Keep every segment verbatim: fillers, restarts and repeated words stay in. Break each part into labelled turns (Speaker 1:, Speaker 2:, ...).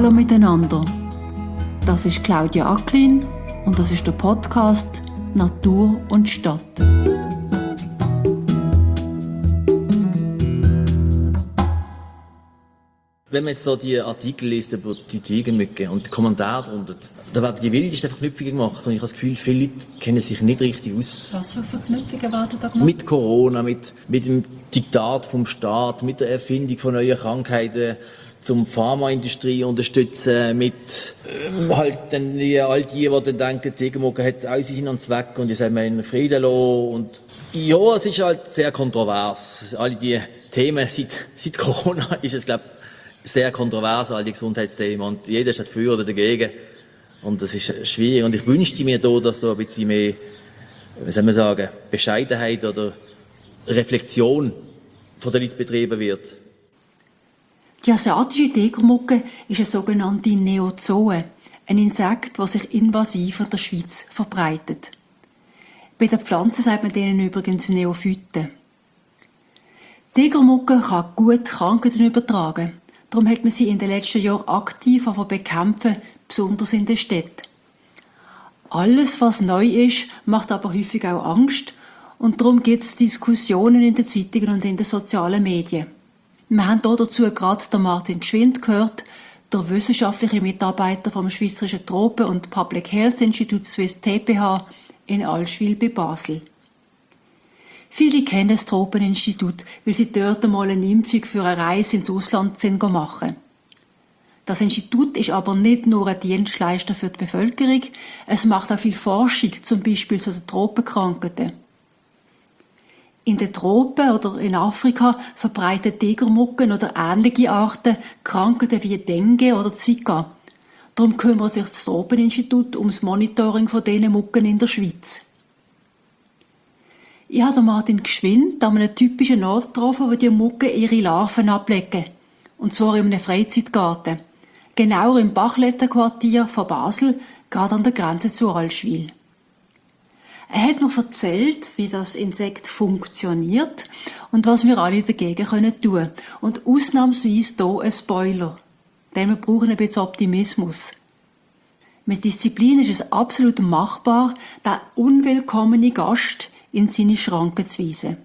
Speaker 1: Hallo miteinander. Das ist Claudia Acklin und das ist der Podcast Natur und Stadt.
Speaker 2: Wenn man jetzt so die Artikel liest über die Tigermücke und die Kommentare darunter, da werden die wildesten Verknüpfungen gemacht und ich habe das Gefühl, viele Leute kennen sich nicht richtig aus.
Speaker 1: Was für Verknüpfungen werden da gemacht?
Speaker 2: Mit Corona, mit, mit dem Diktat vom Staat, mit der Erfindung von neuen Krankheiten, zum Pharmaindustrie unterstützen, mit äh, halt dann die, all die, die dann denken, die Tigermücke hat auch Sinn und Zweck und die sollen wir in Frieden lassen. Und ja, es ist halt sehr kontrovers. Alle die Themen seit, seit Corona ist es, glaube ich, sehr kontrovers, all die Gesundheitsthemen, und jeder ist dafür oder dagegen. Und das ist schwierig. Und ich wünschte mir da, dass so ein bisschen mehr, wie soll man sagen, Bescheidenheit oder Reflexion von den Leuten betrieben wird.
Speaker 1: Die asiatische Tigermücke ist eine sogenannte Neozoe, ein Insekt, das sich invasiv in der Schweiz verbreitet. Bei den Pflanzen sagt man denen übrigens Neophyten. Die Tigermücke kann gut Krankheiten übertragen. Darum hat man sie in den letzten Jahren aktiv bekämpfen, besonders in den Städten. Alles, was neu ist, macht aber häufig auch Angst, und darum gibt es Diskussionen in den Zeitungen und in den sozialen Medien. Wir haben hier dazu gerade den Martin Gschwind gehört, der wissenschaftliche Mitarbeiter vom Schweizerischen Tropen- und Public Health Institute Swiss T P H in Allschwil bei Basel. Viele kennen das Tropeninstitut, weil sie dort einmal eine Impfung für eine Reise ins Ausland sind machen. Das Institut ist aber nicht nur ein Dienstleister für die Bevölkerung, es macht auch viel Forschung, zum Beispiel zu den Tropenkrankheiten. In den Tropen oder in Afrika verbreiten Tigermücken oder ähnliche Arten Krankheiten wie Dengue oder Zika. Darum kümmert sich das Tropeninstitut um das Monitoring von diesen Mücken in der Schweiz. Ich habe Martin Gschwind an einem typischen Ort getroffen, wo die Mücken ihre Larven ablegen. Und zwar in einem Freizeitgarten. Genauer im Bachlettenquartier von Basel, gerade an der Grenze zu Allschwil. Er hat mir erzählt, wie das Insekt funktioniert und was wir alle dagegen tun können. Und ausnahmsweise hier ein Spoiler. Denn wir brauchen ein bisschen Optimismus. Mit Disziplin ist es absolut machbar, den unwillkommenen Gast in seine Schranken zu weisen.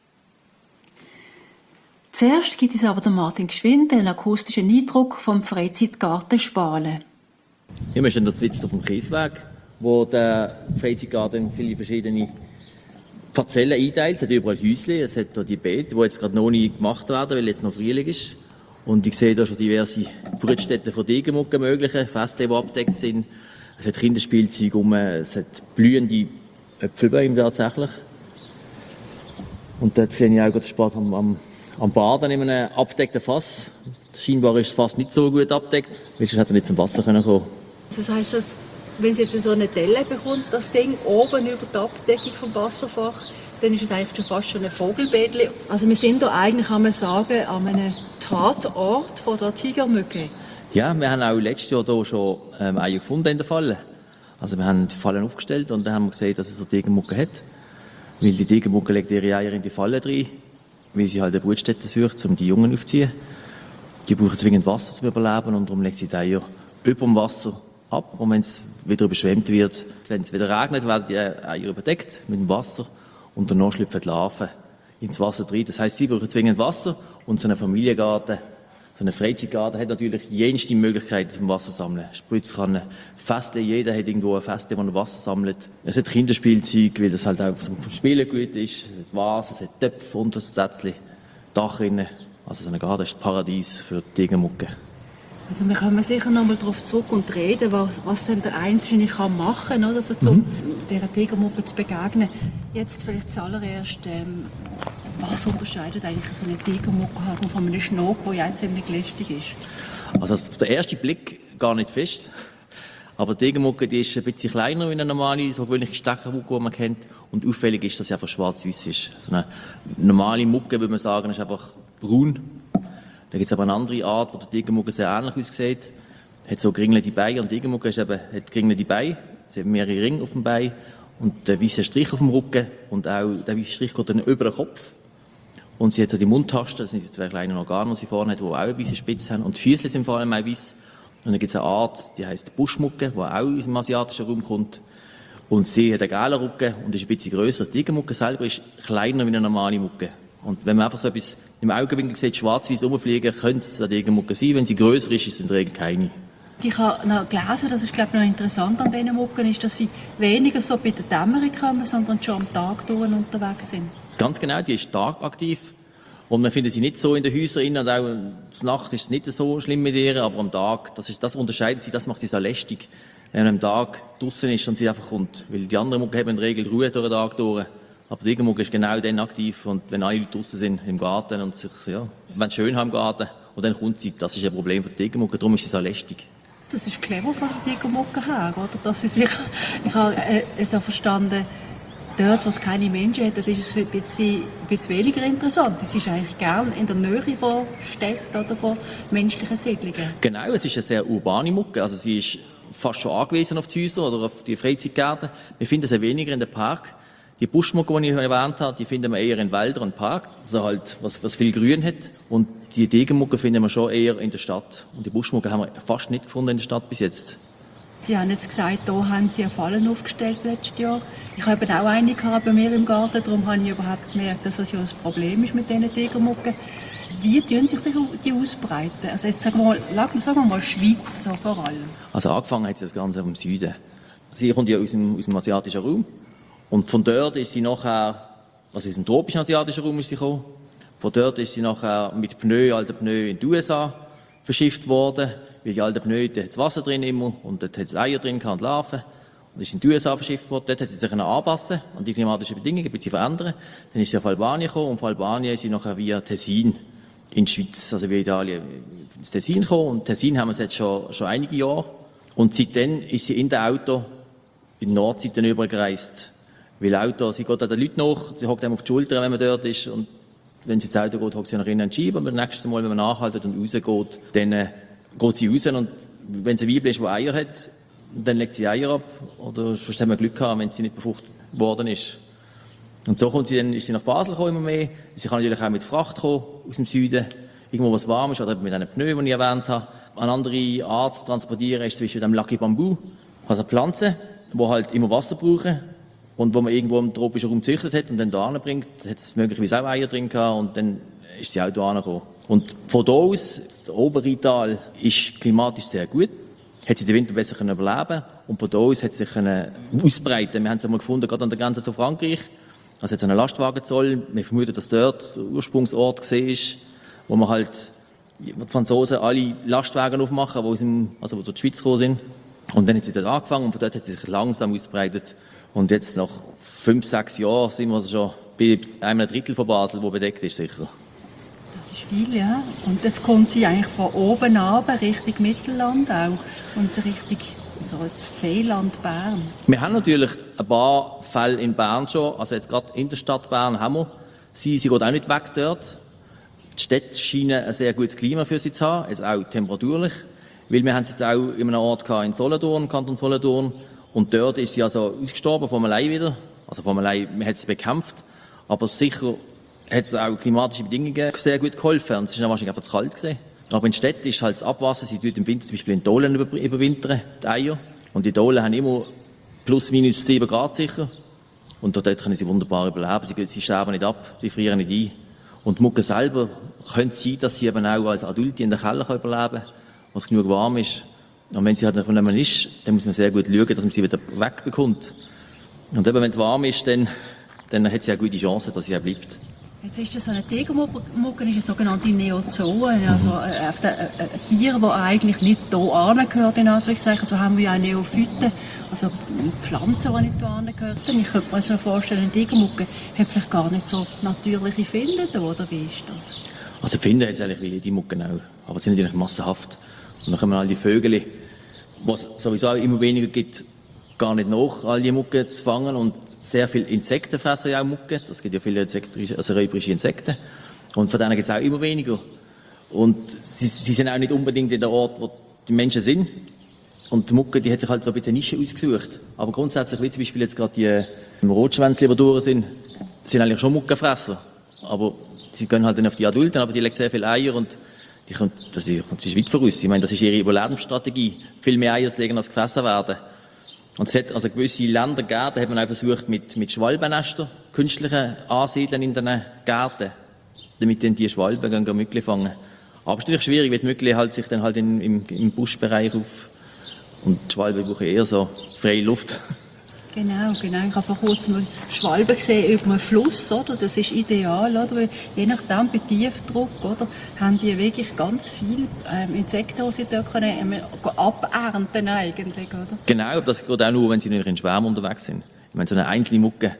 Speaker 1: Zuerst gibt es aber den Martin Gschwind einen akustischen Eindruck vom Freizeitgarten Spalen.
Speaker 2: Hier wir stehen da zwitzt auf dem Kiesweg, wo der Freizeitgarten viele verschiedene Parzellen einteilt. Es hat überall Häuschen, es hat da die Beete, die jetzt gerade noch nicht gemacht werden, weil jetzt noch Frühling ist. Und ich sehe da schon diverse Brutstätten von Tigermücken mögliche, Feste, die abgedeckt sind. Es hat Kinderspielzeug rum, es hat blühende Äpfelbäume tatsächlich. Und dort sehe ich auch den Sport am, am, am Baden in einem abgedeckten Fass. Scheinbar ist das Fass nicht so gut abgedeckt, weil sonst hätte er nicht zum Wasser kommen können.
Speaker 3: Das heisst, dass, wenn es jetzt so eine Delle bekommt, das Ding oben über die Abdeckung vom Wasserfach, dann ist es eigentlich schon fast schon ein Vogelbettchen. Also wir sind da eigentlich, kann man sagen, an einem Tatort von der Tigermücke.
Speaker 2: Ja, wir haben auch letztes Jahr hier schon ähm, Eier gefunden in der Falle. Also wir haben die Fallen aufgestellt und dann haben wir gesehen, dass es eine Tigermücke hat. Weil die Tigermücke legt ihre Eier in die Falle rein, weil sie halt eine Brutstätte sucht, um die Jungen aufzuziehen. Die brauchen zwingend Wasser zum Überleben und darum legt sie die Eier über dem Wasser ab. Und wenn es wieder überschwemmt wird, wenn es wieder regnet, werden die Eier überdeckt mit dem Wasser und danach schlüpfen die Larven ins Wasser rein. Das heisst, sie brauchen zwingend Wasser und so ein Familiengarten, so ein Freizeitgarten hat natürlich jenste Möglichkeiten zum Wasser sammeln. Spritzkannen, Feste, jeder hat irgendwo ein Feste, wo er Wasser sammelt. Es hat Kinderspielzeug, weil das halt auch zum Spielen gut ist. Es hat Vasen, es hat Töpfe, Untersätzchen, Dachrinnen. Also so ein Garten ist ein Paradies für die Tigermücke.
Speaker 3: Also wir kommen sicher noch mal darauf zurück und reden, was, was denn der Einzelne kann machen kann, oder, um mhm. dieser Tigermücke zu begegnen. Jetzt vielleicht zuallererst, ähm, was unterscheidet eigentlich so eine Tigermücke von einem Schnock, der ja ziemlich lästig ist?
Speaker 2: Also auf den ersten Blick gar nicht fest. Aber die Tigermücke, die ist ein bisschen kleiner als eine normale, so gewöhnliche Steckermücke, die man kennt. Und auffällig ist, dass sie einfach schwarz-weiß ist. Also eine normale Mucke, würde man sagen, ist einfach braun. Da gibt es aber eine andere Art, wo der Tigermücke sehr ähnlich aussieht. Hat so geringelte Beine und die Tigermücke ist eben, hat geringelte Beine. Sie hat mehrere Ringe auf dem Bein und der weiße Strich auf dem Rücken und auch der weiße Strich geht dann über den Kopf. Und sie hat so die Mundtasten, das sind die zwei kleinen Organe, die sie vorne hat, die auch eine weiße Spitze haben. Und die Füße sind vor allem auch weiss. Und dann gibt es eine Art, die heisst Buschmucke, die auch aus dem asiatischen Raum kommt. Und sie hat einen gelben Rücken und ist ein bisschen grösser. Die Tigermucke selber ist kleiner wie eine normale Mucke. Und wenn man einfach so etwas im Augenwinkel sieht, schwarz-weiß rumfliegen, könnte es eine Tigermucke sein. Wenn sie grösser ist, ist es in der Regel keine.
Speaker 3: Ich habe noch gelesen, das ist glaube ich noch interessant an diesen Mucken, ist, dass sie weniger so bei der Dämmerung kommen, sondern schon am Tag durch unterwegs sind.
Speaker 2: Ganz genau, die ist tagaktiv. Und man findet sie nicht so in den Häusern und auch in der Nacht ist es nicht so schlimm mit ihr, aber am Tag, das, ist, das unterscheidet sie, das macht sie so lästig, wenn man am Tag draussen ist und sie einfach kommt. Weil die anderen Mucke haben in der Regel Ruhe durch den Tag durch. Aber die Tigermucke ist genau dann aktiv und wenn alle Leute draussen sind im Garten und sich, ja, wenn es schön haben im Garten und dann kommt sie, das ist ein Problem für die Tigermucke, darum ist sie so lästig.
Speaker 3: Das ist clever von der Tigermucke her, oder? Dass sie sich, ich habe äh, so verstanden, dort, wo es keine Menschen hat, ist es ein bisschen, ein bisschen weniger interessant. Es ist eigentlich gern in der Nähe von Städten oder von menschlichen Siedlungen.
Speaker 2: Genau, es ist eine sehr urbane Mucke. Also sie ist fast schon angewiesen auf die Häuser oder auf die Freizeitgärten. Wir finden sie weniger in den Park. Die Buschmucke, die ich erwähnt habe, die finden wir eher in Wäldern und Park, also halt, was, was viel Grün hat. Und die Tigermucke finden wir schon eher in der Stadt. Und die Buschmucke haben wir fast nicht gefunden in der Stadt bis jetzt.
Speaker 3: Sie haben jetzt gesagt, hier haben Sie eine Fallen aufgestellt letztes Jahr. Ich habe eben auch eine gehabt bei mir im Garten, darum habe ich überhaupt gemerkt, dass das ja ein Problem ist mit diesen Tigermucken. Wie tun sich die ausbreiten? Also jetzt sagen wir mal, sagen wir mal Schweiz so vor allem.
Speaker 2: Also angefangen hat sie das Ganze vom Süden. Sie kommt ja aus dem, aus dem asiatischen Raum. Und von dort ist sie nachher, also aus dem tropischen asiatischen Raum ist sie gekommen. Von dort ist sie nachher mit Pneu, alten Pneu in die U S A verschifft worden. Weil die alten Pneu, da hat das Wasser drin immer und dort hat es Eier drin und Larven. Und ist in die U S A verschifft worden. Dort hat sie sich anpassen an die klimatischen Bedingungen, ein bisschen verändern. Dann ist sie auf Albanien gekommen und von Albanien ist sie nachher via Tessin in die Schweiz, also via Italien, ins Tessin gekommen. Und Tessin haben wir jetzt schon, schon einige Jahre. Und seitdem ist sie in dem Auto in die Nordseite übergereist. Weil Auto, sie geht an den Leuten nach, sie hockt einem auf die Schulter, wenn man dort ist. Und wenn sie ins Auto geht, hockt sie nach innen an die Scheibe. Und beim nächsten Mal, wenn man nachhaltet und rausgeht, dann äh, geht sie raus. Und wenn sie ein Weibchen ist, die Eier hat, dann legt sie Eier ab. Oder sonst haben wir Glück gehabt, wenn sie nicht befruchtet worden ist. Und so kommt sie dann, ist sie nach Basel gekommen, immer mehr. Sie kann natürlich auch mit Fracht kommen, aus dem Süden. Irgendwo was warm ist, oder mit einem Pneu, den ich erwähnt habe. Eine andere Art zu transportieren ist zum Beispiel dem Lucky Bamboo. Also Pflanzen, die halt immer Wasser brauchen. Und wo man irgendwo im tropischen Raum gezüchtet hat und dann da bringt, hat es möglicherweise auch Eier drin gehabt und dann ist sie auch da gekommen. Und von da aus, der Oberrheintal ist klimatisch sehr gut, hat sie den Winter besser können überleben und von da aus hat sie sich können ausbreiten. Wir haben es einmal gefunden, gerade an der Grenze zu Frankreich. Also jetzt einen Lastwagenzoll. Wir vermuten, dass dort der Ursprungsort gesehen ist, wo man halt, die Franzosen alle Lastwagen aufmachen, wo aus dem, also wo zur Schweiz gekommen sind. Und dann hat sie dort angefangen und von dort hat sie sich langsam ausbreitet. Und jetzt nach fünf, sechs Jahren sind wir also schon bei einem Drittel von Basel, wo bedeckt ist, sicher.
Speaker 3: Das ist viel, ja. Und das kommt sie eigentlich von oben runter, Richtung Mittelland auch. Und Richtung so das Seeland, Bern.
Speaker 2: Wir haben natürlich ein paar Fälle in Bern schon. Also jetzt gerade in der Stadt Bern haben wir sie. Sie geht auch nicht weg dort. Die Städte scheinen ein sehr gutes Klima für sie zu haben, jetzt auch temperaturlich. Weil wir haben es jetzt auch in einem Ort gehabt, in Solothurn, Kanton Solothurn. Und dort ist sie also ausgestorben, vom allein wieder. Also vom allein, man hat sie bekämpft. Aber sicher hat es auch klimatische Bedingungen sehr gut geholfen. Und es ist dann wahrscheinlich einfach zu kalt gewesen. Aber in Städten ist halt das Abwasser, sie tut im Winter zum Beispiel in Dohlen überwintern, die Eier. Und die Dohlen haben immer plus minus sieben Grad sicher. Und dort können sie wunderbar überleben. Sie, sie sterben nicht ab, sie frieren nicht ein. Und die Mucke selber könnte sein, dass sie eben auch als Adulte in den Keller überleben kann, wo es genug warm ist. Und wenn sie halt nicht mehr ist, dann muss man sehr gut schauen, dass man sie wieder wegbekommt. Und eben, wenn es warm ist, dann, dann hat sie eine gute Chance, dass sie auch bleibt.
Speaker 3: Jetzt ist das so eine Tigermucke, ist eine sogenannte Neozoen, also ein, ein, ein Tier, das eigentlich nicht hier angehört, in Anführungszeichen. So haben wir ja auch Neophyten, also Pflanzen, die nicht hier angehören. Ich könnte mir so vorstellen, eine Tigermucke hat vielleicht gar nicht so natürliche Finden, oder wie ist das?
Speaker 2: Also Finden hat es eigentlich wie die Mucken auch, aber sie sind natürlich massenhaft. Und dann kommen all die Vögel, die es sowieso auch immer weniger gibt, gar nicht nach, all die Mucken zu fangen. Und sehr viele Insekten fressen ja auch Mucken. Das gibt ja viele Insekten, also räuberische Insekten. Und von denen gibt es auch immer weniger. Und sie, sie sind auch nicht unbedingt in der Ort, wo die Menschen sind. Und die Mucke, die hat sich halt so ein bisschen Nische ausgesucht. Aber grundsätzlich, wie zum Beispiel jetzt gerade die Rotschwänzli, die durch sind, sind eigentlich schon Muckenfresser. Aber sie gehen halt dann auf die Adulten, aber die legen sehr viele Eier und die kommt, das ist, das ist weit voraus. Ich meine, das ist ihre Überlebensstrategie. Viel mehr Eier legen als gefressen werden. Und es hat also gewisse Länder gegeben, da hat man auch versucht, mit, mit Schwalbennestern, künstlichen Ansiedeln in den Gärten, damit dann die Schwalben gehen, gehen Mückli fangen. Aber es ist natürlich schwierig, weil die Mückli halt sich dann halt in, im, im Buschbereich auf, und die Schwalben brauchen eher so freie Luft.
Speaker 3: Genau, genau. Ich habe vor kurzem Schwalben gesehen über einen Fluss, oder? Das ist ideal, oder? Weil je nachdem, bei Tiefdruck, oder, haben die wirklich ganz viele ähm, Insekten, die sie da können, ähm, abernten eigentlich, oder?
Speaker 2: Genau, das geht auch nur, wenn sie nicht in Schwärmen unterwegs sind. Ich meine, so eine einzelne Mucke,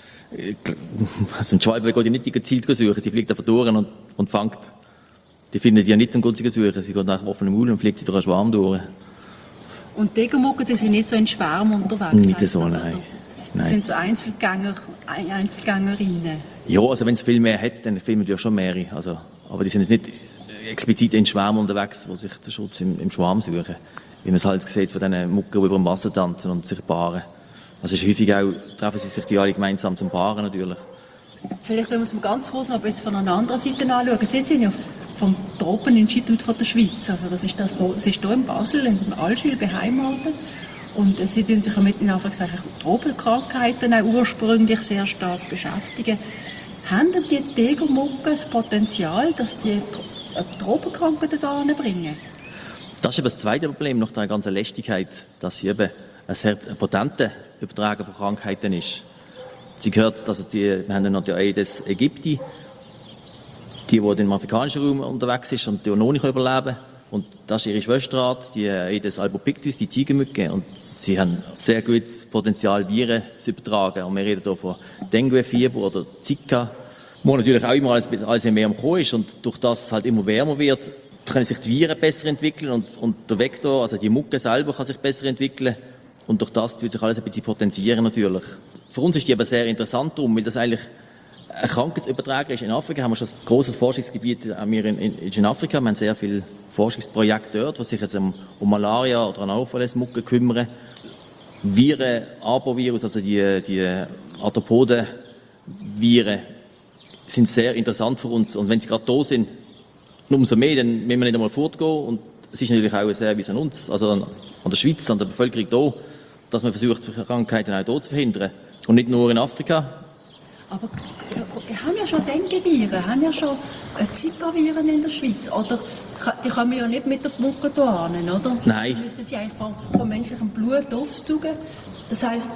Speaker 2: also ein Schwalbe geht ja nicht gezielt suchen, sie fliegt einfach durch und, und fängt. Die findet sie ja nicht, um gut zu suchen, sie geht nach offenem Maul und fliegt sie durch einen Schwarm durch.
Speaker 3: Und die Tigermucken, die sind nicht so in Schwärmen unterwegs?
Speaker 2: Nicht so,
Speaker 3: das,
Speaker 2: nein.
Speaker 3: Das sind so Einzelgänger, Einzelgängerinnen?
Speaker 2: Ja, also wenn es viel mehr hat, dann filmen die ja schon mehrere. Also, aber die sind jetzt nicht explizit in Schwärmen unterwegs, wo sich den Schutz im, im Schwarm suchen. Wie man es halt sieht von diesen Mucken, die über dem Wasser tanzen und sich paaren. Also ist häufig auch, treffen sie sich die alle gemeinsam zum Paaren natürlich.
Speaker 3: Vielleicht wenn wir es mal ganz kurz noch jetzt von einer anderen Seite anschauen. Sie sind ja vom Tropeninstitut von der Schweiz. Also das ist, das, das ist hier in Basel, in Allschwil beheimatet. Und sie tun sich ja mit den Tropenkrankheiten auch ursprünglich sehr stark beschäftigen. Haben denn die Tigermucken das Potenzial, dass die Tropenkrankheiten da bringen?
Speaker 2: Das ist eben das zweite Problem nach der ganzen Lästigkeit, dass sie eben ein sehr potenter Übertrager von Krankheiten ist. Sie gehört, also die, wir haben dann noch die Aedes aegypti, die, die im afrikanischen Raum unterwegs ist und die noch nicht überleben. Und das ist ihre Schwesterart, die Aedes albopictus, die Tigermücke. Und sie haben sehr gutes Potenzial, Viren zu übertragen. Und wir reden hier von Dengue-Fieber oder Zika, wo natürlich auch immer alles, alles mehr am Kommen ist. Und durch das es halt immer wärmer wird, können sich die Viren besser entwickeln und, und der Vektor, also die Mucke selber, kann sich besser entwickeln. Und durch das wird sich alles ein bisschen potenzieren natürlich. Für uns ist die aber sehr interessant darum, weil das eigentlich ein Krankheitsübertrager ist. In Afrika haben wir schon ein grosses Forschungsgebiet wir in, in, in Afrika. Wir haben sehr viele Forschungsprojekte dort, die sich jetzt um, um Malaria oder Anopheles-Mucke kümmern. Viren, Arbovirus, also die, die Arthropoden-Viren, sind sehr interessant für uns. Und wenn sie gerade da sind, umso mehr, dann müssen wir nicht einmal fortgehen. Und es ist natürlich auch ein Service an uns, also an, an der Schweiz, an der Bevölkerung hier, dass man versucht, Krankheiten auch hier zu verhindern. Und nicht nur in Afrika.
Speaker 3: Aber wir haben ja schon Dengue-Viren, haben ja schon Zika-Viren in der Schweiz, oder? Die kommen ja nicht mit der Mucke hier hin, oder?
Speaker 2: Nein.
Speaker 3: Die müssen sie eigentlich vom, vom menschlichen Blut aufsaugen. Das heisst,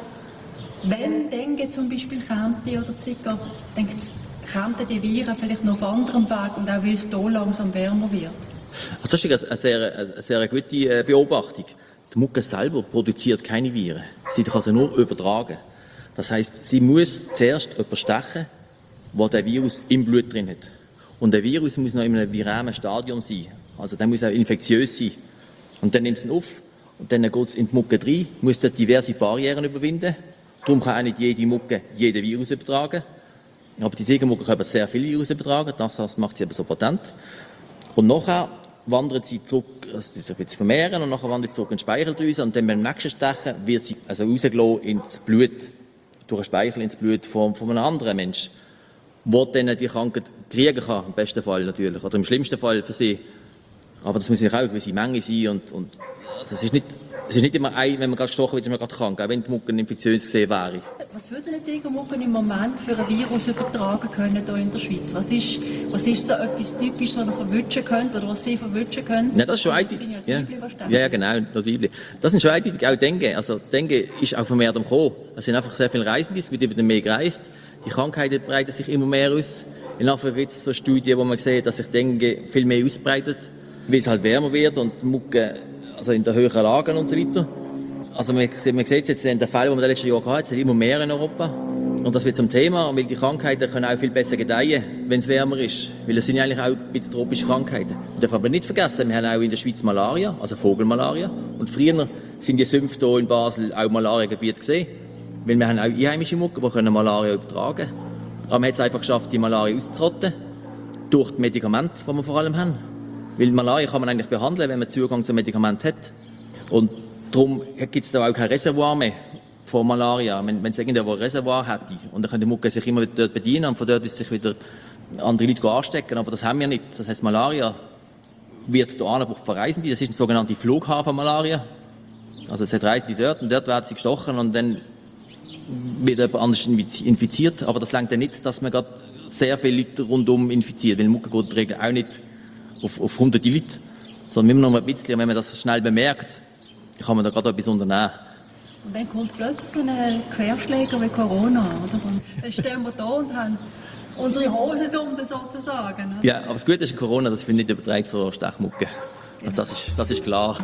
Speaker 3: wenn Dengue zum Beispiel käme oder Zika, dann kämen die Viren vielleicht noch auf anderem Weg und auch weil es hier langsam wärmer wird.
Speaker 2: Also das ist eine sehr, eine sehr gute Beobachtung. Die Mucke selber produziert keine Viren. Sie kann sie nur übertragen. Das heisst, sie muss zuerst jemanden stechen, der den Virus im Blut drin hat. Und der Virus muss noch in einem viralen Stadium sein. Also der muss auch infektiös sein. Und dann nimmt es ihn auf und dann geht es in die Mucke rein, muss dort diverse Barrieren überwinden. Darum kann auch nicht jede Mucke jeden Virus übertragen. Aber die Tigermucke können sehr viele Virus übertragen, das macht sie aber so potent. Und nachher wandert sie zurück, also sie sich ein bisschen vermehren und nachher wandert sie zurück in die Speicheldrüse und dann beim nächsten Stechen wird sie also rausgelassen ins Blut, durch einen Speichel ins Blut von, von einem anderen Mensch, wo dann die Krankheit kriegen kann, im besten Fall natürlich, oder im schlimmsten Fall für sie. Aber das muss ja auch eine gewisse Menge sein und, und also es ist nicht, es ist nicht immer ein, wenn man gerade gestochen wird, ist man gerade krank, auch wenn die Mucke infektiös gesehen wäre.
Speaker 3: Was würden die Tigermucken im Moment für ein Virus übertragen können hier in der Schweiz? Was ist, was ist so etwas Typisches, was ihr verwünschen könnt oder was sie verwünschen können?
Speaker 2: Ja, das ist schon eindeutig. Ja. ja, ja, genau, das Weibli. Das sind schon eindeutig auch Dengue. Also Dengue ist auch vermehrt am Kommen. Es sind einfach sehr viele Reisende, es wird wieder mehr gereist. Die Krankheiten breiten sich immer mehr aus. In Afrika gibt es so Studien, wo man sieht, dass sich Dengue viel mehr ausbreitet, weil es halt wärmer wird und die Mucke, also in den höheren Lagen und so weiter. Also man, man sieht jetzt in den Fällen, die wir in den letzten Jahren hatten, es sind immer mehr in Europa. Und das wird zum Thema, weil die Krankheiten können auch viel besser gedeihen, wenn es wärmer ist. Weil es sind ja eigentlich auch ein bisschen tropische Krankheiten. Wir dürfen aber nicht vergessen, wir haben auch in der Schweiz Malaria, also Vogelmalaria. Und früher sind die Sümpfe hier in Basel auch Malariagebiete gesehen. Weil wir haben auch einheimische Mucken, die können Malaria übertragen können. Aber man hat es einfach geschafft, die Malaria auszurotten. Durch die Medikamente, die wir vor allem haben. Weil Malaria kann man eigentlich behandeln, wenn man Zugang zum Medikament hat. Und darum gibt es da auch kein Reservoir mehr von Malaria. Wenn, wenn es irgendwo ein Reservoir hätte, und dann können die Mucke sich immer dort bedienen und von dort ist sich wieder andere Leute anstecken. Aber das haben wir nicht. Das heisst, Malaria wird der Anbruch von Reisenden, das ist eine sogenannte Flughafenmalaria. Also es hat Reisende dort und dort werden sie gestochen und dann wird jemand anders infiziert. Aber das reicht dann nicht, dass man gerade sehr viele Leute rundum infiziert, weil Mucke geht in der Regel auch nicht auf, auf hunderte Leute, sondern immer noch ein bisschen, wenn man das schnell bemerkt, kann man da gerade etwas unternehmen.
Speaker 3: Und dann kommt plötzlich so ein Querschläger wie Corona, oder? Und dann stehen wir da und haben unsere Hose dumm sozusagen. Oder?
Speaker 2: Ja, aber das Gute ist Corona, das wird nicht übertragen von Stechmucke. Also das ist, das ist klar.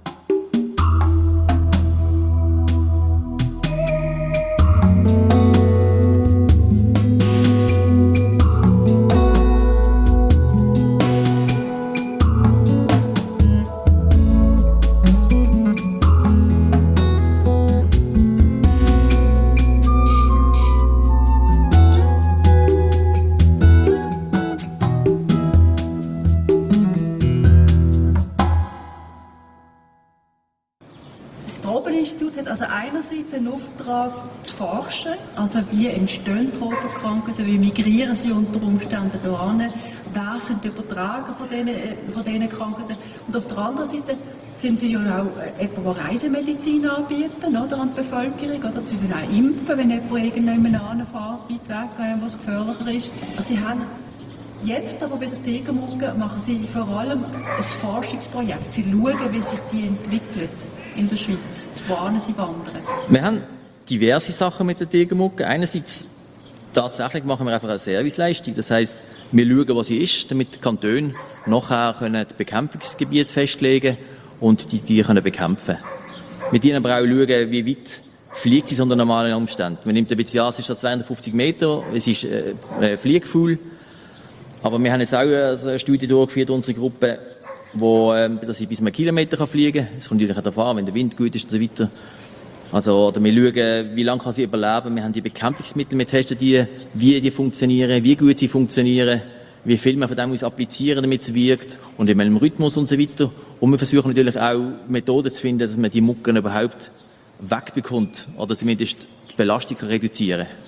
Speaker 3: Also einerseits einen Auftrag zu forschen, also wie entstehen Tropenkrankheiten, wie migrieren sie unter Umständen hierhin, wer sind die Übertrager von diesen, von diesen Krankheiten. Und auf der anderen Seite sind sie ja auch jemand, der Reisemedizin anbieten, oder, an die Bevölkerung, oder sie können auch impfen, wenn jemand irgendjemand hinfährt, weit weg, was gefährlicher ist. Also sie haben jetzt aber bei der Tigermucke machen sie vor allem ein Forschungsprojekt. Sie schauen, wie sich die entwickelt in der Schweiz, wohin sie wandern.
Speaker 2: Wir haben diverse Sachen mit der Tigermucke. Einerseits tatsächlich machen wir einfach eine Serviceleistung. Das heisst, wir schauen, was sie ist, damit die Kantone nachher können das Bekämpfungsgebiet festlegen und die Tiere können bekämpfen. Wir dienen aber auch schauen, wie weit fliegt sie unter normalen Umständen. Man nimmt ein bisschen an, es ist ja zweihundertfünfzig Meter, es ist äh, äh, Flieggefühl. Aber wir haben jetzt auch eine Studie durchgeführt in unserer Gruppe, wo, ähm, dass sie bis einen Kilometer fliegen kann. Das kommt natürlich darauf an, wenn der Wind gut ist und so weiter. Also, oder wir schauen, wie lange kann sie überleben. Wir haben die Bekämpfungsmittel, wir testen die, wie die funktionieren, wie gut sie funktionieren, wie viel man von dem muss applizieren, damit es wirkt und in welchem Rhythmus und so weiter. Und wir versuchen natürlich auch Methoden zu finden, dass man die Mucken überhaupt wegbekommt oder zumindest die Belastung reduzieren kann.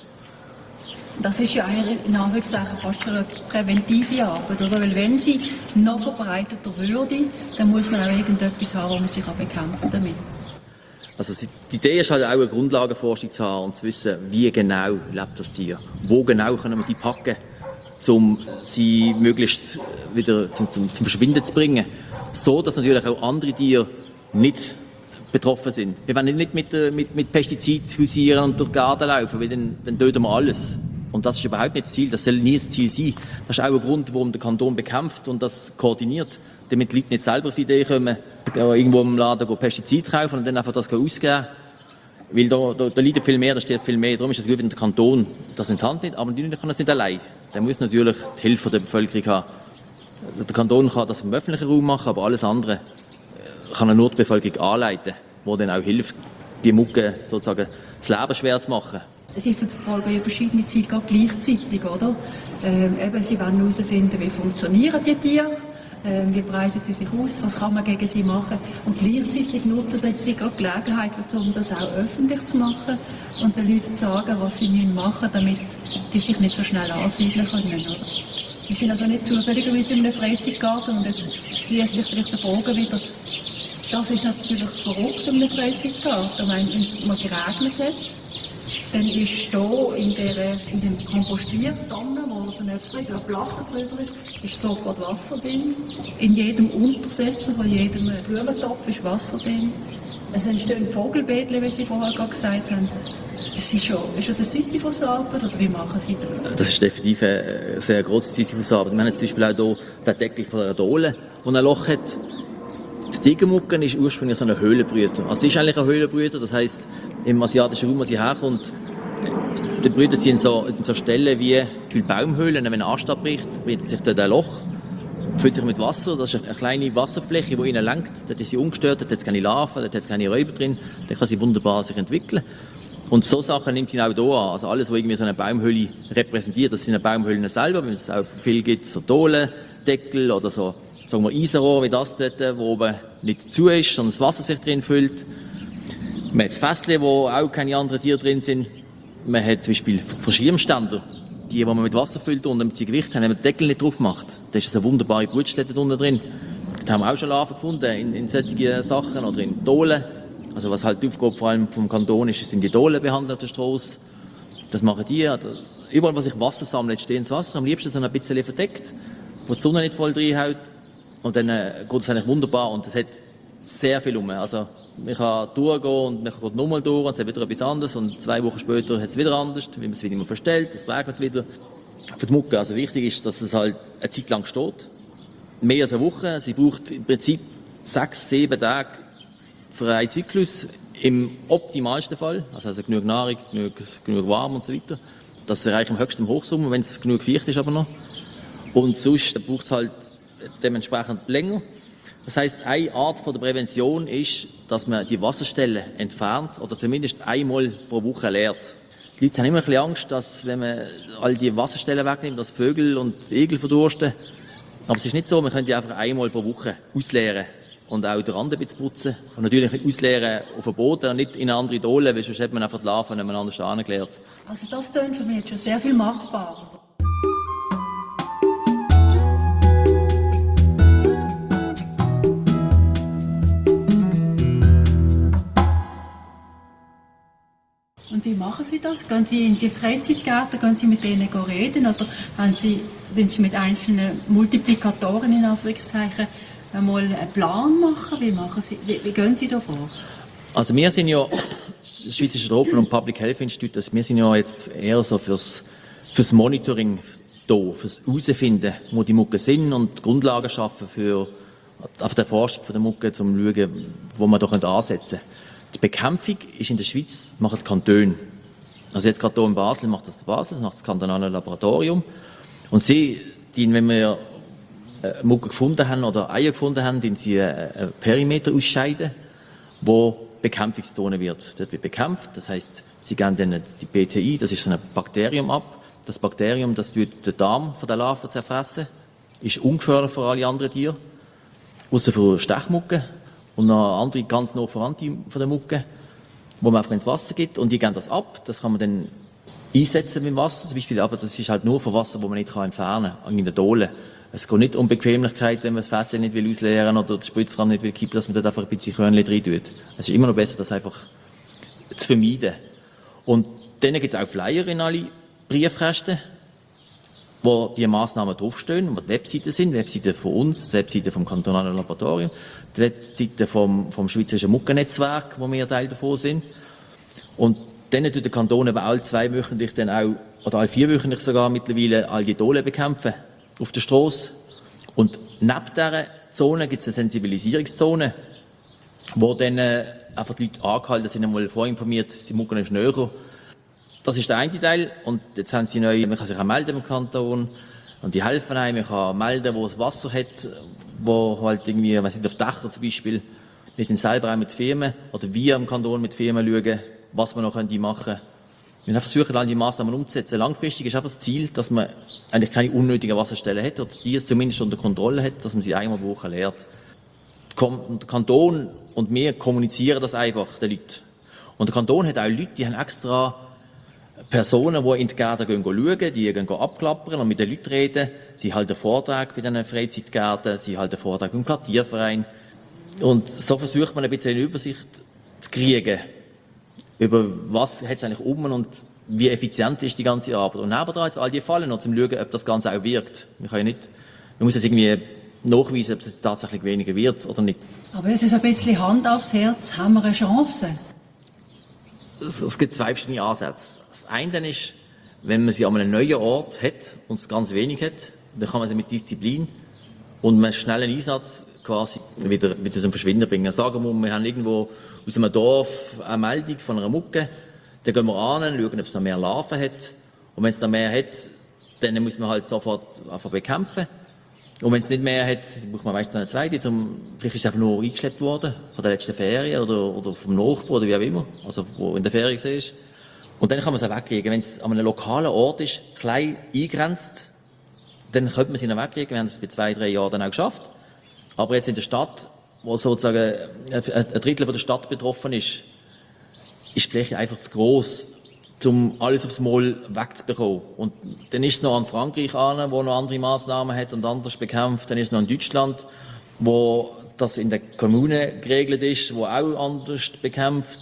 Speaker 3: Das ist ja eigentlich in Anführungszeichen fast schon eine präventive Arbeit, oder? Weil wenn sie noch verbreiteter würde, dann muss man auch irgendetwas haben, wo man sich bekämpfen kann damit.
Speaker 2: Also die Idee ist halt auch eine Grundlagenforschung zu haben und zu wissen, wie genau lebt das Tier, wo genau können wir sie packen, um sie möglichst wieder zum, zum, zum Verschwinden zu bringen, so dass natürlich auch andere Tiere nicht betroffen sind. Wir wollen nicht mit, mit, mit Pestizid hausieren und durch die Garten laufen, weil dann, dann töten wir alles. Und das ist überhaupt nicht das Ziel, das soll nie das Ziel sein. Das ist auch ein Grund, warum der Kanton bekämpft und das koordiniert, damit die Leute nicht selber auf die Idee kommen, irgendwo im Laden Pestizid kaufen und dann einfach das ausgeben. Weil da, da, da leidet viel mehr, da steht viel mehr. Darum ist es gut, wenn der Kanton das in die Hand nimmt, aber die Leute können das nicht allein. Der muss natürlich die Hilfe der Bevölkerung haben. Also der Kanton kann das im öffentlichen Raum machen, aber alles andere kann er nur die Bevölkerung anleiten, wo dann auch hilft, die Mucke sozusagen das Leben schwer zu machen.
Speaker 3: Sie verfolgen ja verschiedene Ziele gleichzeitig, oder? Ähm, eben, sie wollen herausfinden, wie funktionieren die Tiere, ähm, wie breiten sie sich aus, was kann man gegen sie machen. Und gleichzeitig nutzen sie gerade Gelegenheit, um das auch öffentlich zu machen und den Leuten zu sagen, was sie machen müssen, damit die sich nicht so schnell ansiedeln können. Oder? Wir sind also nicht zufälligerweise in einem Freizeitgarten und jetzt schließt sich vielleicht der Bogen wieder. Das ist natürlich verrückt in einem Freizeitgarten. Ich meine, wenn es mal geregnet hat, dann ist hier in, der, in dem Kompostiertonnen, wo so ein Öffnung, eine Platte drüber ist, ist sofort Wasser drin. In jedem Untersetzer von jedem Blumentopf ist Wasser drin. Es entstehen Vogelbeete, wie Sie vorher gerade gesagt haben. Das ist, schon, ist das eine Sisyphusarbeit oder wie machen Sie das?
Speaker 2: Das ist definitiv eine sehr grosse Sisyphusarbeit. Wir haben jetzt zum Beispiel auch hier den Deckel von der Dole, der ein Loch hat. Die Tigermucke ist ursprünglich so ein Höhlenbrüter. Also sie ist eigentlich ein Höhlenbrüter, das heisst, im asiatischen Raum, wo sie herkommt, die Brüter sind so, in so Stellen wie die Baumhöhlen, wenn ein Ast abbricht, bildet sich dort ein Loch, füllt sich mit Wasser, das ist eine kleine Wasserfläche, die ihnen lenkt, dort ist sie ungestört, dort hat es keine Larven, dort hat es keine Räuber drin, dort kann sie wunderbar sich entwickeln. Und so Sachen nimmt sie auch hier an, also alles, was irgendwie so eine Baumhöhle repräsentiert, das sind Baumhöhlen selber, wenn es auch viel gibt, so Dolendeckel oder so, sagen wir Eisenrohr wie das dort, wo oben nicht zu ist, sondern das Wasser sich drin füllt. Man hat das Fässchen, wo auch keine anderen Tiere drin sind. Man hat zum Beispiel Verschirmständer, die, die man mit Wasser füllt und damit sie Gewicht haben, wenn man den Deckel nicht drauf macht. Da ist eine wunderbare Brutstätte unten drin. da haben wir auch schon Larven gefunden in, in solchen Sachen oder in Dohlen. Also was halt die Aufgabe vor allem vom Kanton ist, sind die Dohlen behandelt auf der Strasse. Das machen die. Überall, wo sich Wasser sammelt, steht ins Wasser. Am liebsten so ein bisschen verdeckt, wo die Sonne nicht voll reinhaut. Und dann äh, geht es eigentlich wunderbar und es hat sehr viel um. Also man kann durchgehen und man kann nochmal durch und es hat wieder etwas anderes und zwei Wochen später hat es wieder anders, wie man es wieder immer verstellt, es regnet wieder. Für die Mucke, also wichtig ist, dass es halt eine Zeit lang steht. Mehr als eine Woche. Sie braucht im Prinzip sechs, sieben Tage für einen Zyklus. Im optimalsten Fall. Also, also genug Nahrung, genug, genug warm und so weiter. Das erreicht am höchsten im Hochsommer, wenn es genug feucht ist aber noch. Und sonst braucht es halt dementsprechend länger. Das heisst, eine Art von der Prävention ist, dass man die Wasserstellen entfernt oder zumindest einmal pro Woche leert. Die Leute haben immer ein bisschen Angst, dass, wenn man all die Wasserstellen wegnimmt, dass Vögel und Igel verdursten. Aber es ist nicht so, man könnte die einfach einmal pro Woche ausleeren und auch den Rand ein bisschen putzen. Und natürlich nicht ausleeren auf dem Boden und nicht in eine andere Dole, weil sonst hat man einfach die Larven nicht mehr anders angeleert.
Speaker 3: Also das klingt für mich jetzt schon sehr viel machbarer. Und wie machen Sie das? Gehen Sie in die Freizeitgärten, gehen Sie mit denen reden oder haben Sie, wenn Sie mit einzelnen Multiplikatoren in Anführungszeichen einmal einen Plan machen? Wie machen Sie, wie, wie gehen Sie da vor?
Speaker 2: Also wir sind ja das Schweizerische Tropen- und Public Health Institute, also wir sind ja jetzt eher so fürs, fürs Monitoring da, fürs Herausfinden, wo die Mucke sind und Grundlagen schaffen für auf der Forschung von der Mucke, um zu schauen, wo man da ansetzen können. Die Bekämpfung ist in der Schweiz, machen die Kantone. Also jetzt gerade hier in Basel macht das Basel, das macht das kantonale Laboratorium. Und sie, die, wenn wir äh, Mucke gefunden haben oder Eier gefunden haben, die sie einen Perimeter ausscheiden, wo Bekämpfungszone wird. Dort wird bekämpft, das heisst, sie geben dann die B T I, das ist so ein Bakterium ab. Das Bakterium, das tut den Darm von der Larve zerfressen, ist ungefährlich für alle anderen Tiere, außer für Stechmucke. Und noch andere ganz nah Verwandte von der Mucke, wo man einfach ins Wasser gibt. Und die geben das ab. Das kann man dann einsetzen mit dem Wasser zum Beispiel. Aber das ist halt nur für Wasser, das man nicht entfernen kann, in der Dole. Es geht nicht um Bequemlichkeit, wenn man das Fässchen nicht will ausleeren oder den Spritzrahmen nicht will kippen, dass man dort einfach ein bisschen Körnchen rein tut. Es ist immer noch besser, das einfach zu vermeiden. Und dann gibt es auch Flyer in alle Briefkästen, wo die Massnahmen draufstehen, wo die Webseiten sind, Webseiten von uns, die Webseiten vom kantonalen Laboratorium, die Webseiten vom, vom Schweizerischen Muckennetzwerk, wo wir Teil davon sind. Und dann tut der Kanton eben alle zwei wöchentlich dann auch, oder alle vier wöchentlich sogar mittlerweile, all die Dolen bekämpfen auf der Strasse. Und neben dieser Zone gibt es eine Sensibilisierungszone, wo dann äh, einfach die Leute angehalten sind, einmal vorinformiert, die Mucke ist näher. Das ist der eine Teil. Und jetzt haben sie neu, man kann sich auch melden im Kanton. Und die helfen einem. Man kann melden, wo es Wasser hat, wo halt irgendwie, weiss nicht, auf Dächern zum Beispiel, mit den selber auch mit Firmen, oder wir im Kanton mit Firmen schauen, was wir noch machen können. Wir versuchen all die Massnahmen umzusetzen. Langfristig ist einfach das Ziel, dass man eigentlich keine unnötigen Wasserstellen hat, oder die es zumindest unter Kontrolle hat, dass man sie einmal pro Woche leert. Der Kanton und wir kommunizieren das einfach den Leuten. Und der Kanton hat auch Leute, die haben extra Personen, die in die Gärten gehen, schauen, die gehen abklappern und mit den Leuten reden. Sie halten Vorträge bei diesen Freizeitgärten, sie halten Vorträge im Quartierverein. Und so versucht man ein bisschen eine Übersicht zu kriegen, über was hat es eigentlich um und wie effizient ist die ganze Arbeit. Und nebendran jetzt all die Fallen noch zum Schauen, ob das Ganze auch wirkt. Man kann ja nicht, man muss es irgendwie nachweisen, ob es tatsächlich weniger wird oder nicht.
Speaker 3: Aber jetzt ist ein bisschen Hand aufs Herz, haben wir eine Chance?
Speaker 2: Es, es gibt zwei verschiedene Ansätze. Das eine ist, wenn man sie an einem neuen Ort hat und es ganz wenig hat, dann kann man sie mit Disziplin und einem schnellen Einsatz quasi wieder, wieder zum Verschwinden bringen. Sagen wir, wir haben irgendwo aus einem Dorf eine Meldung von einer Mucke, dann gehen wir an, schauen, ob es noch mehr Larven hat. Und wenn es noch mehr hat, dann muss man halt sofort einfach bekämpfen. Und wenn es nicht mehr hat, braucht man meistens eine zweite, zum, vielleicht ist es einfach nur eingeschleppt worden, von der letzten Ferien oder, oder vom Nachbarn oder wie auch immer, also wo in der Ferien war. Und dann kann man es auch wegkriegen. Wenn es an einem lokalen Ort ist, klein eingrenzt, dann könnte man es noch wegkriegen. Wir haben es bei zwei, drei Jahren dann auch geschafft. Aber jetzt in der Stadt, wo sozusagen ein Drittel von der Stadt betroffen ist, ist die Fläche einfach zu gross, um alles aufs Mal wegzubekommen. Und dann ist es noch an Frankreich an, wo noch andere Massnahmen hat und anders bekämpft. Dann ist es noch in Deutschland. wo das in der Kommune geregelt ist, wo auch anders bekämpft.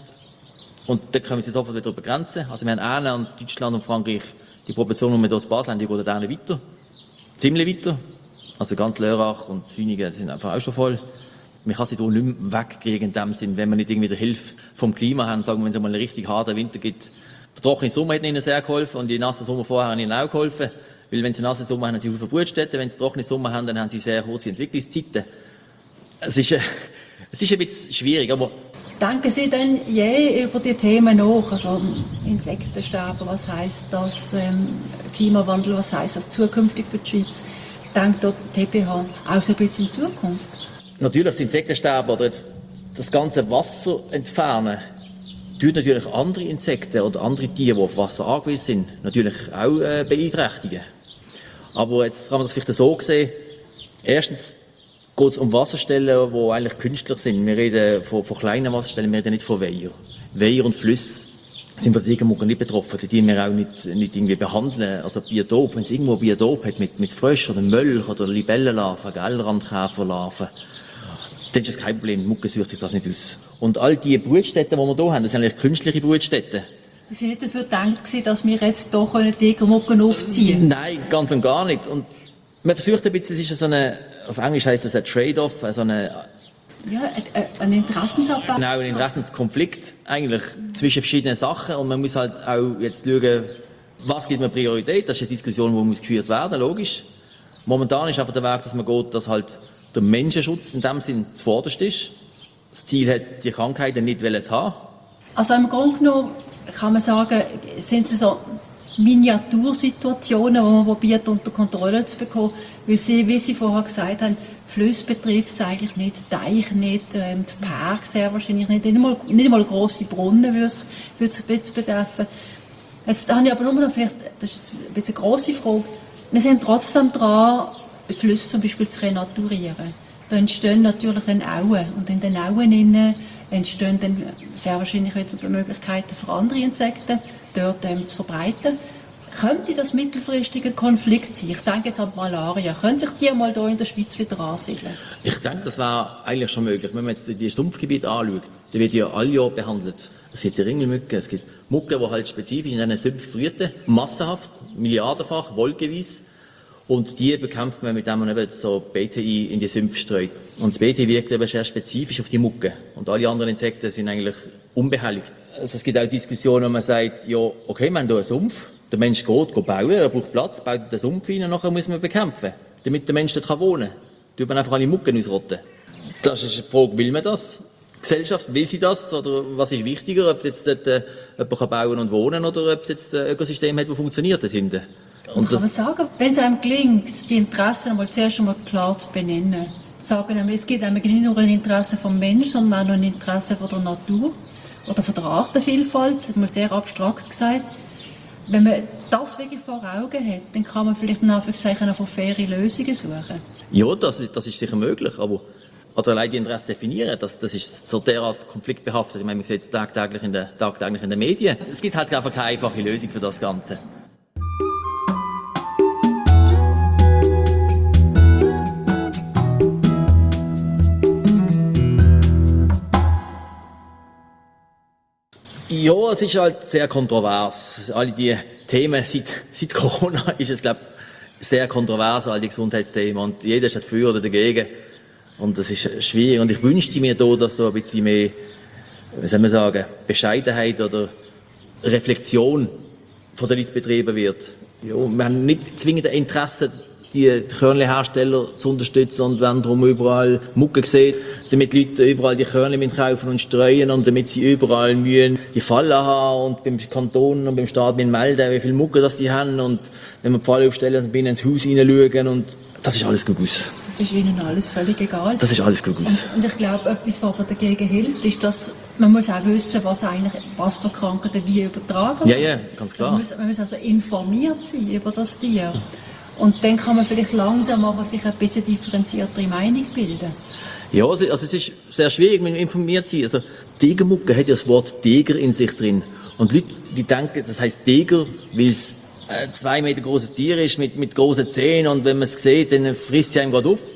Speaker 2: Und da können wir sie sofort wieder begrenzen. Also wir haben einen an Deutschland und Frankreich, die Proportion, die wir hier aus Basel haben, die geht dann weiter. Ziemlich weiter. Also ganz Lörrach und Hüningen sind einfach auch schon voll. Man kann sie hier nicht mehr wegkriegen in dem Sinn, wenn wir nicht irgendwie die Hilfe vom Klima haben. Sagen wir, wenn es mal einen richtig harten Winter gibt. Der trockene Sommer hat ihnen sehr geholfen und die nassen Sommer vorher haben ihnen auch geholfen. Weil wenn sie einen nassen Sommer haben, haben sie viele Brutstätten. Wenn sie trockene Sommer haben, dann haben sie sehr kurze Entwicklungszeiten. Es ist, äh, es ist ein bisschen schwierig, aber...
Speaker 3: Denken Sie denn je über die Themen nach? Also Insektensterben, was heisst das? Ähm, Klimawandel, was heisst das zukünftig für die Schweiz? Denkt dort die T P H auch so ein bisschen in Zukunft?
Speaker 2: Natürlich das Insektensterben oder jetzt das ganze Wasser entfernen, tut natürlich andere Insekten oder andere Tiere, die auf Wasser angewiesen sind, natürlich auch äh, beeinträchtigen. Aber jetzt kann man das vielleicht so sehen. Erstens geht es um Wasserstellen, die eigentlich künstlich sind. Wir reden von, von kleinen Wasserstellen, wir reden nicht von Weiher. Weiher und Flüsse sind von Degenmucker nicht betroffen, die die wir auch nicht, nicht irgendwie behandeln. Also Biotop, wenn es irgendwo ein Biotop hat mit, mit Fröschen oder Mölch oder Libellenlarven, Randkäferlarven, dann ist das kein Problem. Die Mucke sucht sich das nicht aus. Und all die Brutstätten, die wir hier haben, das sind eigentlich künstliche Brutstätten.
Speaker 3: Sie sind nicht dafür gedacht, dass wir jetzt hier Degenmucken aufziehen können?
Speaker 2: Nein, ganz und gar nicht. Und man versucht ein bisschen, es ist so eine, auf Englisch heisst das ein Trade-off, so eine,
Speaker 3: ja, ein Interessensabwägung.
Speaker 2: Genau, ein Interessenskonflikt eigentlich zwischen verschiedenen Sachen und man muss halt auch jetzt schauen, was gibt man Priorität, das ist eine Diskussion, die muss geführt werden, logisch. Momentan ist einfach der Weg, dass man geht, dass halt der Menschenschutz in dem Sinn zuvorderst ist. Das Ziel hat, die Krankheiten nicht zu haben.
Speaker 3: Also im Grunde genommen kann man sagen, sind es so Miniatursituationen, die man probiert unter Kontrolle zu bekommen, weil sie, wie Sie vorher gesagt haben, Flüsse betrifft es eigentlich nicht, Teich nicht, ähm, die Parks sehr wahrscheinlich nicht, nicht einmal, nicht einmal grosse Brunnen würde es, würde es betreffen. Jetzt habe ich aber nur noch vielleicht, das ist ein bisschen eine grosse Frage, wir sind trotzdem dran, Flüsse zum Beispiel zu renaturieren. Da entstehen natürlich dann Auen und in den Auen innen entstehen dann sehr wahrscheinlich wieder Möglichkeiten für andere Insekten, dort ähm, zu verbreiten. Könnte das mittelfristig ein Konflikt sein? Ich denke jetzt an Malaria. Könnte ich die mal hier in der Schweiz wieder ansiedeln?
Speaker 2: Ich denke, das wäre eigentlich schon möglich. Wenn man jetzt die Sumpfgebiete anschaut, die wird ja alle Jahr behandelt. Es gibt die Ringelmücken, es gibt Mücken, die halt spezifisch in diesen Sümpfen brüten, massenhaft, milliardenfach, wolkeweise. Und die bekämpft man, mit dem man eben so B T I in die Sümpfe streut. Und das B T I wirkt eben sehr spezifisch auf die Mucke. Und alle anderen Insekten sind eigentlich unbehelligt. Also es gibt auch Diskussionen, wo man sagt, ja, okay, wir haben hier einen Sumpf. Der Mensch geht, geht bauen, er braucht Platz, baut den Sumpf rein, und nachher muss man bekämpfen, damit der Mensch dort wohnen kann. Da man einfach alle Mucken ausrotten. Das ist die Frage, will man das? Die Gesellschaft, will sie das? Oder was ist wichtiger, ob jetzt dort äh, jemand bauen und wohnen oder ob es jetzt ein Ökosystem hat, das funktioniert dort hinten?
Speaker 3: Und kann man sagen, wenn es einem gelingt, die Interessen einmal zuerst einmal klar zu benennen, sagen wir, es gibt nicht nur ein Interesse vom Menschen, sondern auch noch ein Interesse von der Natur oder von der Artenvielfalt, das ist mal sehr abstrakt gesagt. Wenn man das wirklich vor Augen hat, dann kann man vielleicht nach von faire Lösungen suchen.
Speaker 2: Ja, das ist, das ist sicher möglich, aber oder allein die Interessen definieren, das, das ist so derart konfliktbehaftet. Ich meine, man sieht es tagtäglich in, der, tagtäglich in den Medien. Es gibt halt einfach keine einfache Lösung für das Ganze. Ja, es ist halt sehr kontrovers. Alle die Themen seit, seit Corona ist es, glaube ich, sehr kontrovers, all die Gesundheitsthemen. Und jeder ist dafür oder dagegen. Und das ist schwierig. Und ich wünschte mir da, dass so ein bisschen mehr, wie soll man sagen, Bescheidenheit oder Reflexion von den Leuten betrieben wird. Ja, wir haben nicht zwingend ein Interesse, die Körnlehersteller zu unterstützen und wenn darum überall Mucke sehen, damit die Leute überall die Körnle kaufen und streuen und damit sie überall mühen die Fallen haben und beim Kanton und beim Staat melden, wie viel Mucke das sie haben und wenn wir die Falle aufstellen, dann bin ins Haus hineinschauen und das ist alles Gugus.
Speaker 3: Das ist Ihnen alles völlig egal.
Speaker 2: Das ist alles Gugus.
Speaker 3: Und, und ich glaube, etwas, was dagegen hilft, ist, dass man muss auch wissen, was eigentlich, was für Krankheiten wie übertragen
Speaker 2: werden. Ja, ja, ganz klar.
Speaker 3: Man muss, man muss also informiert sein über das Tier. Und dann kann man vielleicht langsam aber sich ein bisschen differenziertere Meinung bilden.
Speaker 2: Ja, also, also es ist sehr schwierig, wenn man informiert sein. Also Degenmucke hat ja das Wort Deger in sich drin. Und Leute, die denken, das heisst Deger, weil es ein zwei Meter großes Tier ist mit, mit großen Zähnen und wenn man es sieht, dann frisst sie einem gerade auf.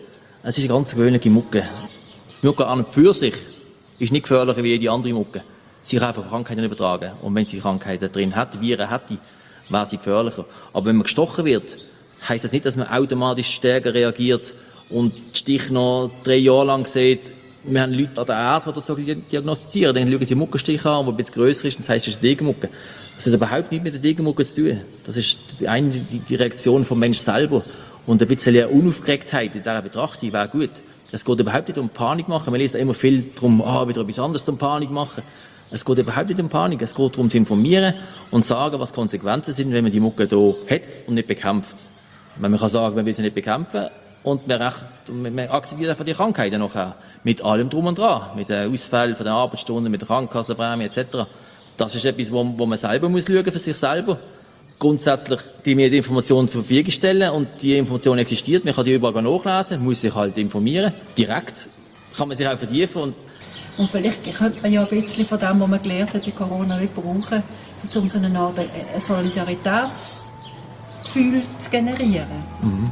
Speaker 2: Es ist eine ganz gewöhnliche Mucke. Die Mucke an und für sich ist nicht gefährlicher wie jede andere Mucke. Sie kann einfach Krankheiten übertragen. Und wenn sie Krankheiten drin hat, Viren hätte, wäre sie gefährlicher. Aber wenn man gestochen wird, heisst das nicht, dass man automatisch stärker reagiert und den Stich noch drei Jahre lang sieht. Wir haben Leute an der Ärzte, die das so diagnostizieren. Dann schauen sie einen Muckenstich an, der ein bisschen grösser ist, das heisst, es ist eine Degenmucke. Das hat überhaupt nichts mit der Degenmucke zu tun. Das ist eine, die Reaktion vom Mensch selber. Und ein bisschen Unaufgeregtheit in dieser Betrachtung wäre gut. Es geht überhaupt nicht um Panik machen. Man liest immer viel darum, ah, wieder etwas anderes zum Panik machen. Es geht überhaupt nicht um Panik. Es geht darum, zu informieren und sagen, was Konsequenzen sind, wenn man die Mucke hier hat und nicht bekämpft. Man kann sagen, man will sie nicht bekämpfen und man, recht, man akzeptiert einfach die Krankheiten nachher. Mit allem drum und dran. Mit den Ausfällen von den Arbeitsstunden, mit der Krankenkassenprämie et cetera. Das ist etwas, wo, wo man selber muss schauen für sich selber. Grundsätzlich die mir die Informationen zur Verfügung stellen und die Information existiert. Man kann die überall nachlesen, muss sich halt informieren. Direkt kann man sich auch vertiefen. Und,
Speaker 3: und vielleicht könnte man ja ein bisschen von dem, was man gelernt hat, in Corona brauchen, um so eine Art Solidaritätsgefühl zu generieren.
Speaker 2: Mhm.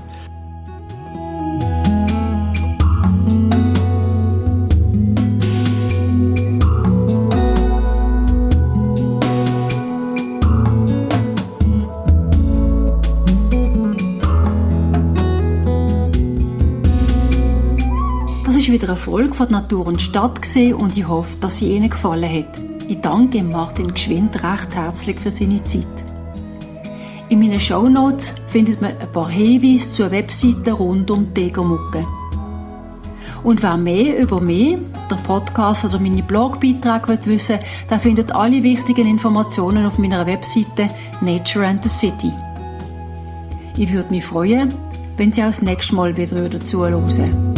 Speaker 1: Das war wieder eine Folge von Natur und Stadt und ich hoffe, dass sie Ihnen gefallen hat. Ich danke Martin Gschwind recht herzlich für seine Zeit. In meinen Shownotes findet man ein paar Hinweise zu Webseiten rund um die Degermucke. Und wer mehr über mich, der Podcast oder meine Blogbeiträge wissen will, der findet alle wichtigen Informationen auf meiner Webseite Nature and the City. Ich würde mich freuen, wenn Sie auch das nächste Mal wieder zuhören.